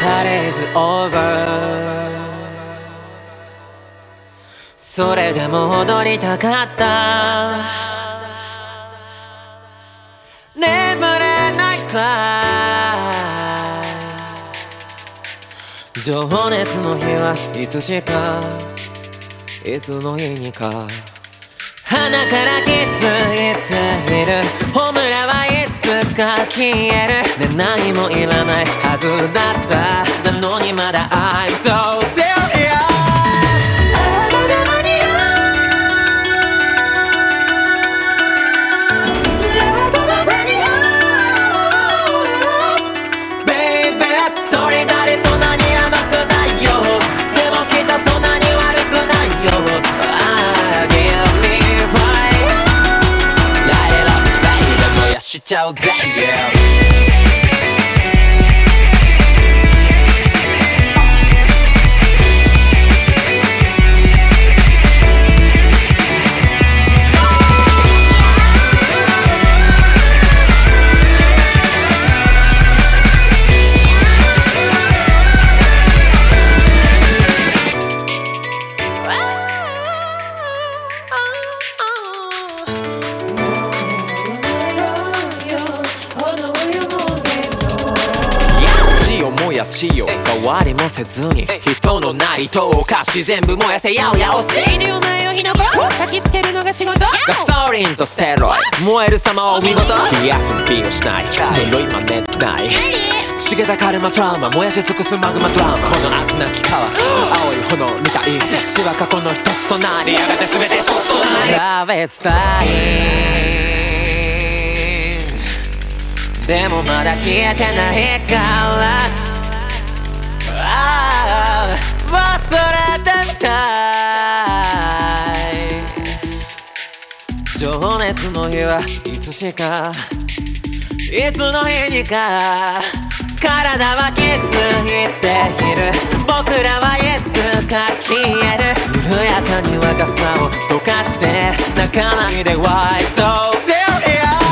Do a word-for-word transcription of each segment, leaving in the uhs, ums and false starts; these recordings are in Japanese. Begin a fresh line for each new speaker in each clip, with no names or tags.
パレーズオーバー。それでも踊りたかった。眠れないくらい情熱の日はいつしかいつの日にか鼻から気づいているホムラはいつか消える、ね、何もいらないはずだったなのにまだ I'm so serious。 Baby それだれそんなに甘くないよ、でもきっとそんなに悪くないよ。しちゃうぜ、yeah。地よ変わりもせずに人のなりとおかし全部燃やせやおやおしいにお前を火の粉焚きつけるのが仕事、ガソリンとステロイ燃える様を見事冷やす気をしない呪い真似ない茂たカルマトラウマ燃やし尽くすマグマドラマ、この悪なき川青い炎みたい死は過去の一つとなりやがて全てそっとなりラブイズタイムでもまだ消えてないから忘れてみたい。情熱の日はいつしかいつの日にか体は気づいている僕らはいつか消える緩やかに若さを溶かして泣かないで Why so serious。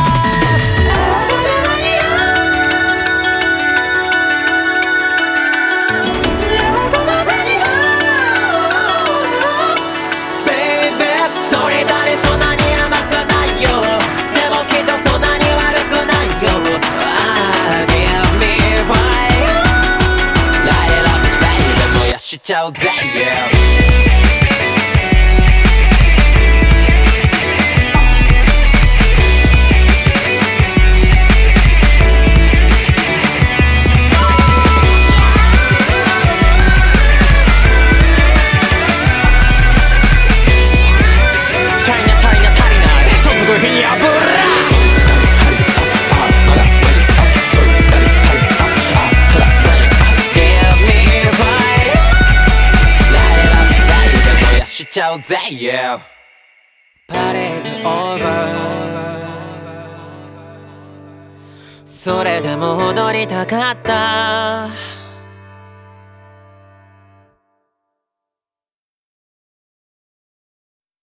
しちゃうぜ、yeah。しちゃうぜ、yeah。 パレーズオーバー。それでも踊りたかった。